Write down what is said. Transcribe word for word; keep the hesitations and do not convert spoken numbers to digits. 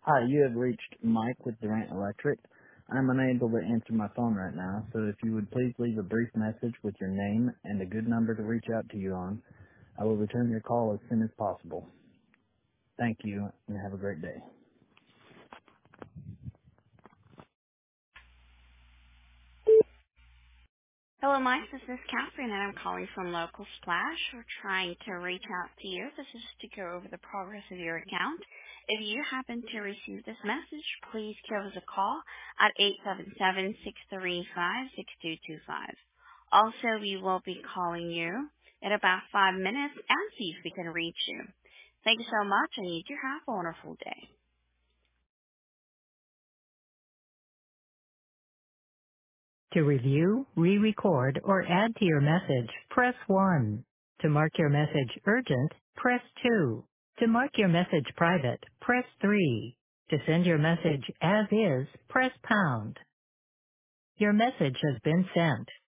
Hi, you have reached Mike with Durant Electric. I'm unable to answer my phone right now, so if you would please leave a brief message with your name and a good number to reach out to you on, I will return your call as soon as possible. Thank you, and have a great day. Hello, Mike. This is Catherine, and I'm calling from Local Splash. We're trying to reach out to you. This is to go over the progress of your account. If you happen to receive this message, please give us a call at eight seven seven, six three five, six two two five. Also, we will be calling you in about five minutes and see if we can reach you. Thank you so much, and you do have a wonderful day. To review, re-record, or add to your message, press one. To mark your message urgent, press two. To mark your message private, press three. To send your message as is, press pound. Your message has been sent.